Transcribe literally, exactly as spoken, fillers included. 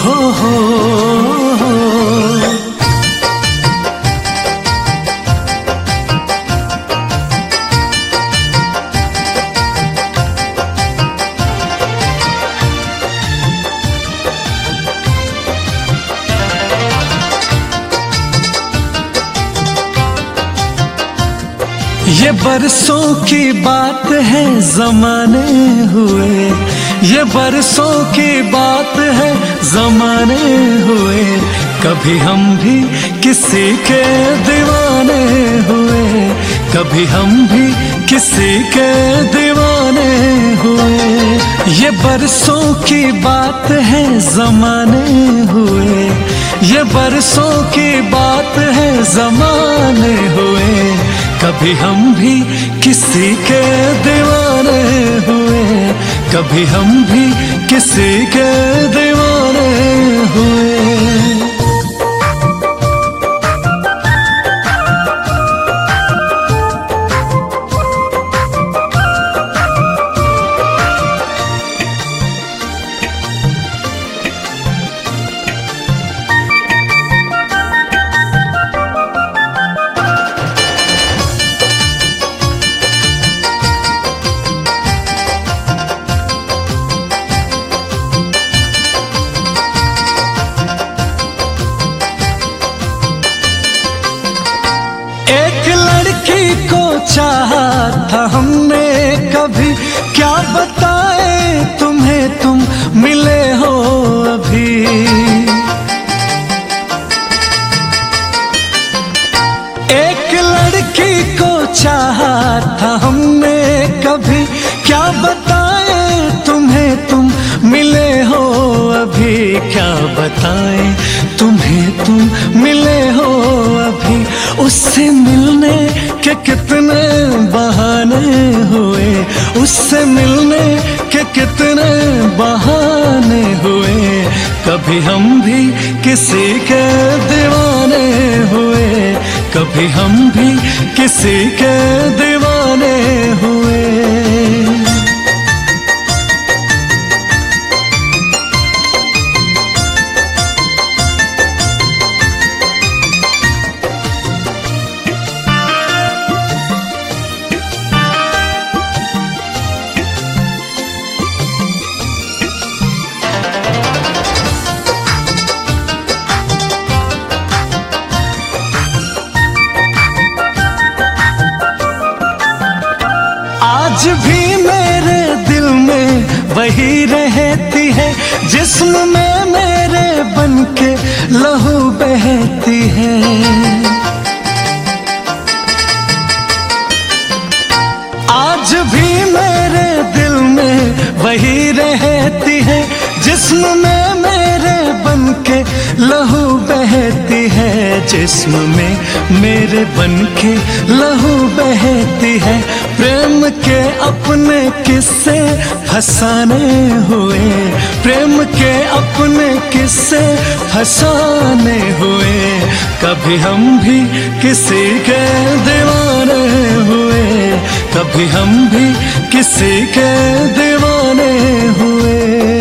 हो हो हो। ये बरसों की बात है ज़माने हुए, ये बरसों की बात है ज़माने हुए, कभी हम भी किसी के दीवाने हुए, कभी हम भी किसी के दीवाने हुए। ये बरसों की बात है ज़माने हुए, ये बरसों की बात है ज़माने हुए, कभी हम भी किसी के दीवाने हुए, कभी हम भी किसी के दीवाने हुए। एक लड़की को चाहा था हमने कभी, क्या बताए तुम्हें तुम मिले हो अभी। एक लड़की को चाहा था हमने कभी, क्या बताए तुम्हें तुम मिले हो अभी, क्या बताए तुम्हें तुम मिले हो अभी। उससे मिलने के कितने बहाने हुए, उससे मिलने के कितने बहाने हुए, कभी हम भी किसी के दीवाने हुए, कभी हम भी किसी के दीवाने हुए। आज भी मेरे दिल में वही रहती है, जिस्म में मेरे बनके लहू बहती है। आज भी मेरे दिल में वही रहती है, जिस्म में मेरे बनके लहू बहती है, जिस्म में मेरे बनके लहू बहती है। प्रेम के अपने किस्से फसाने हुए, प्रेम के अपने किस्से फसाने हुए, कभी हम भी किसी के दीवाने हुए, कभी हम भी किसी के दीवाने हुए।